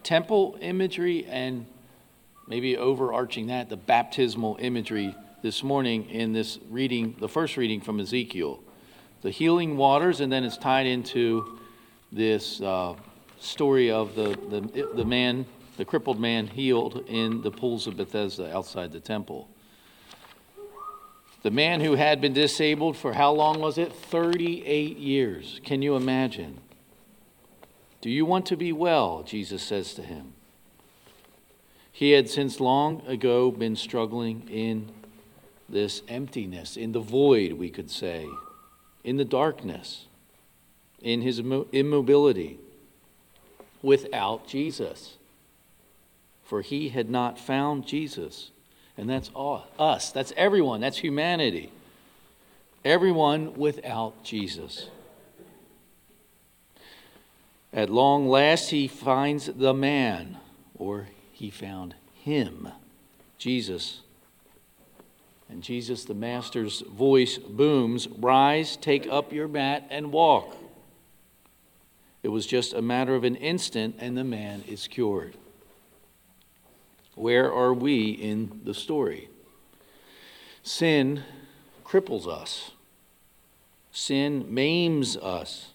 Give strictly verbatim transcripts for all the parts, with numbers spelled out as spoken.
temple imagery and maybe overarching that, the baptismal imagery this morning in this reading, the first reading from Ezekiel. The healing waters, and then it's tied into this uh, story of the, the, the man, the crippled man healed in the pools of Bethesda outside the temple. The man who had been disabled for how long was it? thirty-eight years. Can you imagine? Do you want to be well? Jesus says to him. He had since long ago been struggling in this emptiness, in the void, we could say, in the darkness, in his immobility, without Jesus. For he had not found Jesus. And that's all, us, that's everyone, that's humanity. Everyone without Jesus. At long last he finds the man, or he found him, Jesus. And Jesus, the Master's voice booms, "Rise, take up your mat and walk." It was just a matter of an instant and the man is cured. Where are we in the story? Sin cripples us. Sin maims us.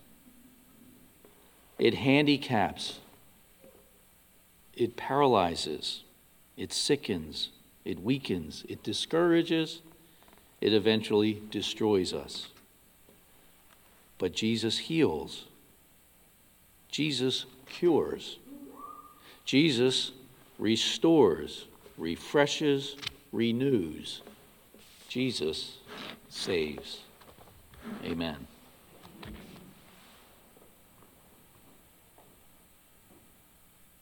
It handicaps. It paralyzes. It sickens. It weakens. It discourages. It eventually destroys us. But Jesus heals. Jesus cures. Jesus restores, refreshes, renews. Jesus saves. Amen.